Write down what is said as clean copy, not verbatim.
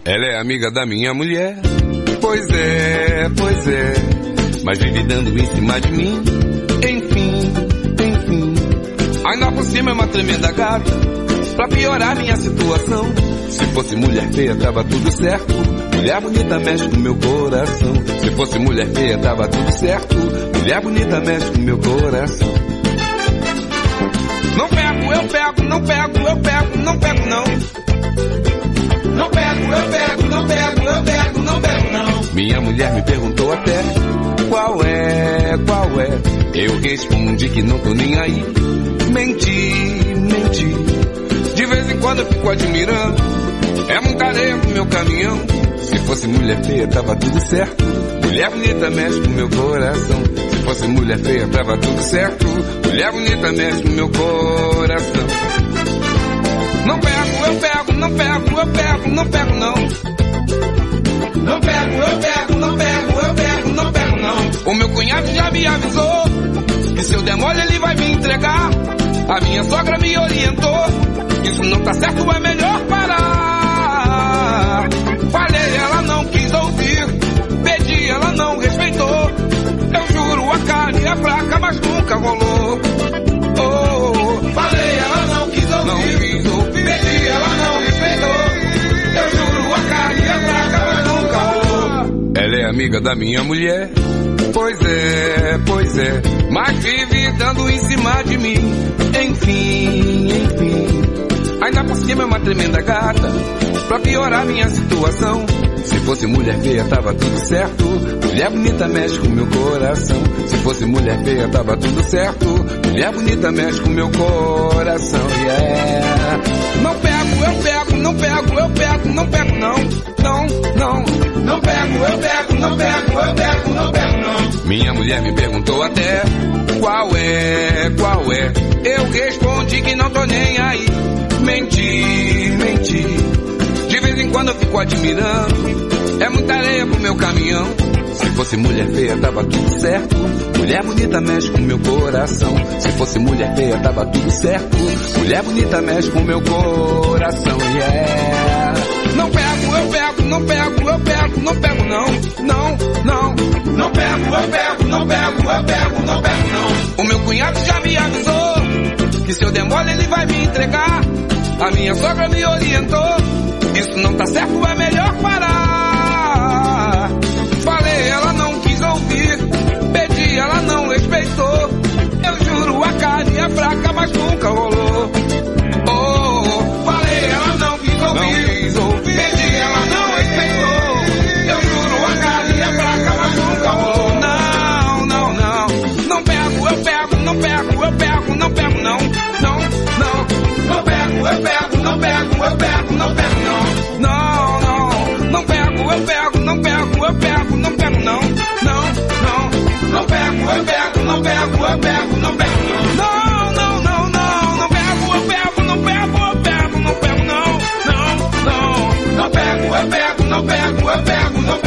Ela é amiga da minha mulher. Pois é, mas vive dando em cima de mim. Enfim, ainda por cima é uma tremenda gata, pra piorar minha situação. Se fosse mulher feia tava tudo certo, mulher bonita mexe com meu coração. Se fosse mulher feia tava tudo certo, mulher bonita mexe com meu coração. Não pego, eu pego, não pego, eu pego, não pego não. Não pego, eu pego, não pego, eu pego, não pego não. Minha mulher me perguntou até qual é. Eu respondi que não tô nem aí. Menti. De vez em quando eu fico admirando, é muita areia pro meu caminhão. Se fosse mulher feia tava tudo certo, mulher bonita mexe com meu coração. Se fosse mulher feia tava tudo certo, mulher bonita mexe com meu coração. Não pego, eu pego, não pego, eu pego, não pego não. Não pego, eu pego, não pego, eu pego, não pego não. O meu cunhado já me avisou que se eu der mole ele vai me entregar. A minha sogra me orientou, isso não tá certo, é melhor parar. Falei, ela não quis ouvir, pedi, ela não respeitou. Eu juro, a carne é fraca, mas nunca rolou. Falei, ela não quis ouvir, pedi, ela não respeitou. Eu juro, a carne é fraca, mas nunca rolou. Ela é amiga da minha mulher. Pois é, mas vive dando em cima de mim. Enfim, ainda por cima é uma tremenda gata, pra piorar minha situação. Se fosse mulher feia tava tudo certo, mulher bonita mexe com meu coração. Se fosse mulher feia tava tudo certo, mulher bonita mexe com meu coração. Yeah. Não pego, eu pego, não pego, eu pego, não pego não. Não pego, eu pego, não pego, eu pego, não pego não. Minha mulher me perguntou até qual é. Eu respondi que não tô nem aí. Menti. De vez em quando eu fico admirando, é muita areia pro meu caminhão. Se fosse mulher feia tava tudo certo, mulher bonita mexe com meu coração. Se fosse mulher feia tava tudo certo, mulher bonita mexe com meu coração. Yeah. Não pego, eu pego, não pego, eu pego, não pego não. Não pego, eu pego, não pego, eu pego, não pego não. O meu cunhado já me avisou que se eu der mole ele vai me entregar. A minha sogra me orientou, isso não tá certo, é melhor parar. Falei, ela não quis ouvir, pedi, ela não respeitou. Eu juro, a carne é fraca, mas nunca rolou. Falei, ela não quis ouvir, pedi, ela não respeitou. Eu juro, a carne é fraca, mas nunca rolou. Não pego, eu pego, não pego, eu pego, não pego não. Não pego, eu pego, não pego, eu pego, não pego não. Não pego, eu pego, não pego, eu pego, não pego não. Não pego, eu pego, não pego, eu pego, não pego não. Não pego, eu pego, não pego, eu pego, não pego não. Não pego, eu pego, não pego, eu pego, não pego.